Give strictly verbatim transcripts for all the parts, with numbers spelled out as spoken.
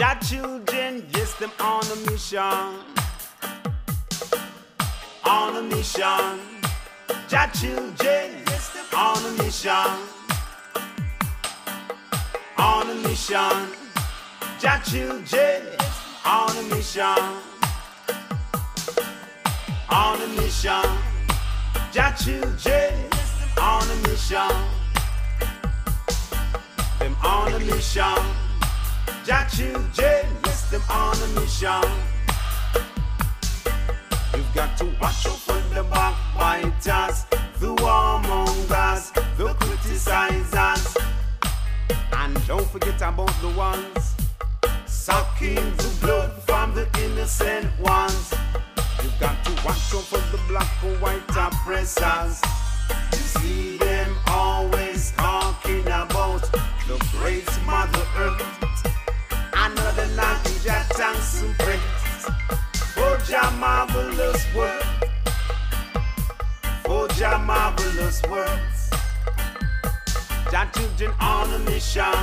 Jah children, yes, them on a mission. On a mission. Jah children, yes, them on a mission. On a mission. Jah children, on a mission. On a mission. Jah children, on a mission. Them on a mission. Jah children, yes, them on a mission. You've got to watch out for the backbiters, the warmongers, the criticizers, and don't forget about the ones sucking the blood from the innocent ones. You've got to watch out for the black or white oppressors. You see them always talking about the great Mother Earth. Another language I thanks and praise for Jah marvelous work, for Jah marvelous works. Jah children on a mission,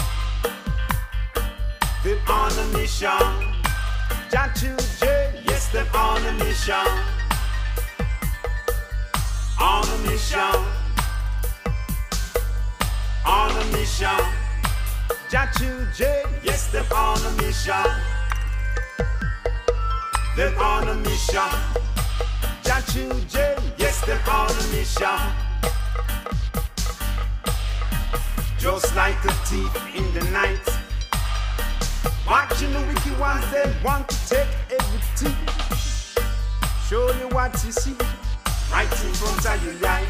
they're on a mission. Jah children, yes, they're on a mission, on a mission, on a mission. Jah children, yes, they're on a mission. They're on a mission. Jah children, yes, they're on a mission. Just like a thief in the night, watching the wicked ones, they want to take everything. Show you what you see, right in front of your eye.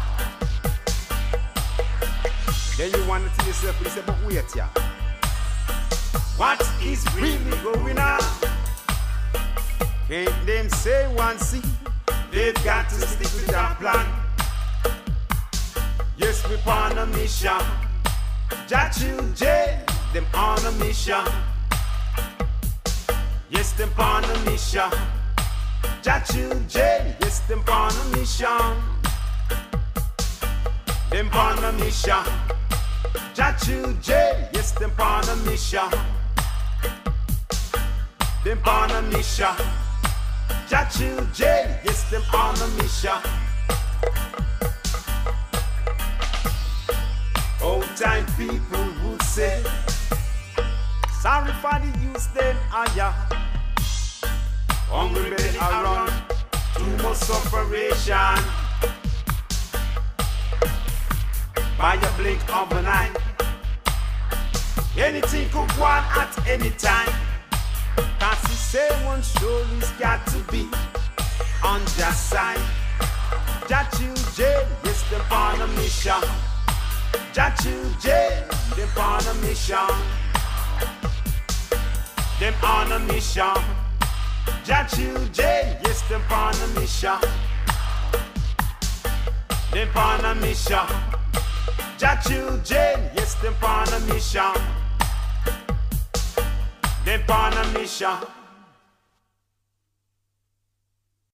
Then you want to tell yourself, you say, but wait here. What is really going on? Can't them say one see? They've got to stick with our plan. Yes, we're on a mission. Jah children, them on a mission. Yes, them on a mission. Jah children, yes, them on a mission. Them on a mission. Jah children, yes, them on a mission. Them on a mission. Jah children, yes, them on a mission. Old time people would say, sorry for the youth, them higher. Hungry belly around, too much sufferation. By a blink of an eye, anything could go on at any time. Cause he say one surely's got to be on Jah side. Jah children, yes, them on a mission. Jah children, them on a mission. Them on a mission. Jah children, yes, them on a mission. Them on a mission. Jah children, yes, them on a mission. Them on a mission.